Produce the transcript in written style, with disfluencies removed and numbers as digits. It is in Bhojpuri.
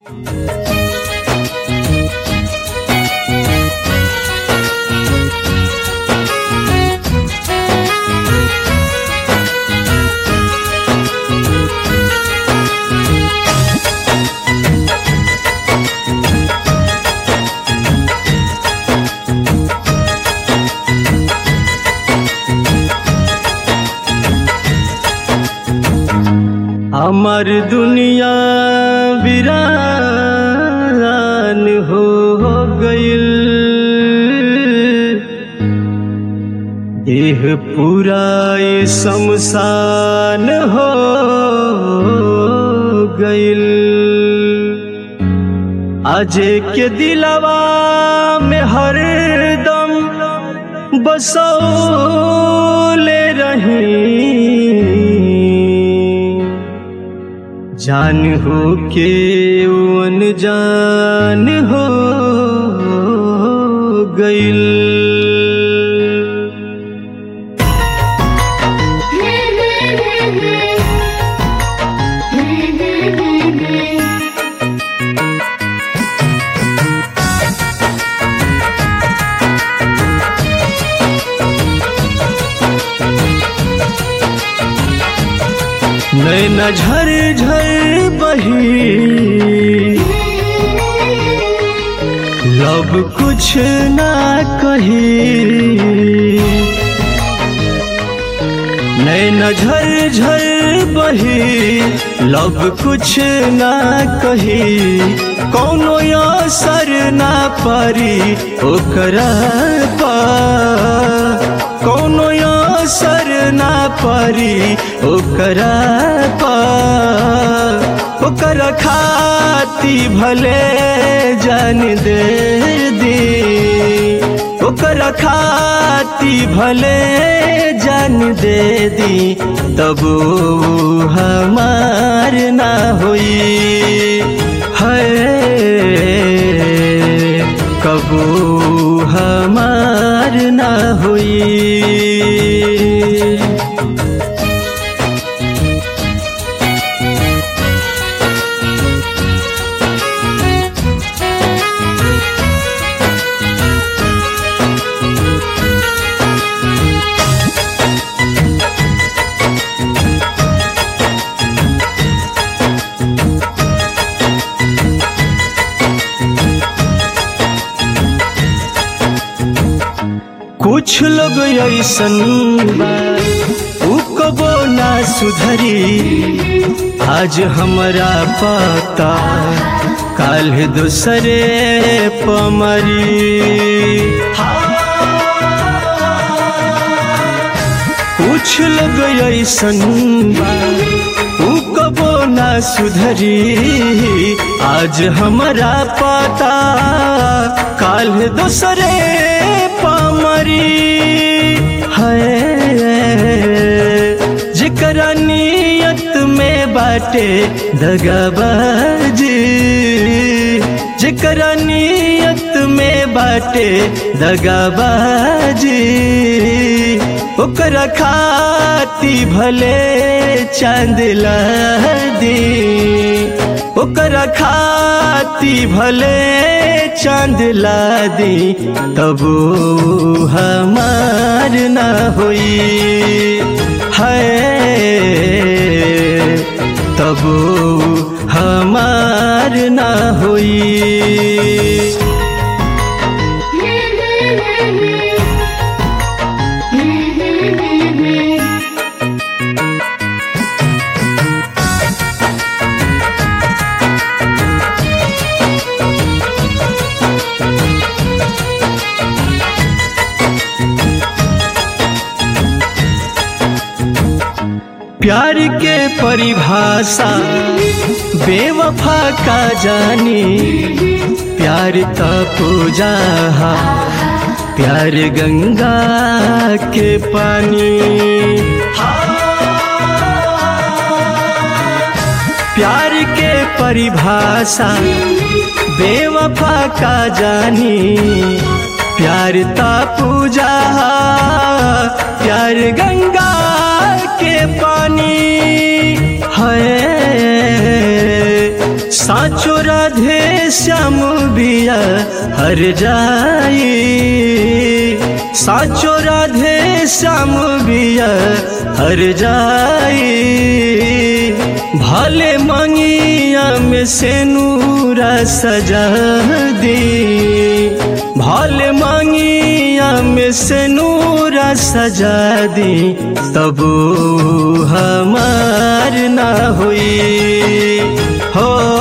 हमार दुनिया वीरान हो गइल, देह पूरा ये शमशान हो गइल। आजे के दिलवा में हरदम बसौले रही, जान हो के अनजान हो गइल। नैना झर झर बही, लब कुछ ना कही। नैना झर झर बही, लब कुछ ना कही। कौनो असर ना परी ओकरा पर, कौनो असर ना परी ओकरा पर। ओकरा खाती भले जान दे दी, ओकरा खाती भले जान दे दी, तब हमार ना होई है, कबू हमार ना होई। कुछ लोग ऐसन बा उ कबो ना सुधरी, आज हमरा पता काल दूसरे पमरी। कुछ लोग ऐसन बा उ कबो ना सुधरी, आज हमरा पता काल दूसरे पमरी है। जिकरा नियत में बाटे दगाबाजी, जिकरा नियत में बाटे दगाबाजी, ओकरा खाती भले चांद ला दी, ओकरा खाती भले चांद ला दी, तब हमार ना होई है, तब हमार ना होई। प्यार के परिभाषा बेवफा का जानी, प्यार का पूजा प्यार गंगा के पानी। प्यार के परिभाषा बेवफा का जानी, प्यार ता पूजा प्यार गंगा के पानी है। साचो राधे श्याम बिया हर जाई, साचो राधे श्याम बिया हर जाई। भले मंगिया में सेनूरा सजा दी, भले मंगिया में सेनूरा सजा दी, तबो हमार ना हुई हो।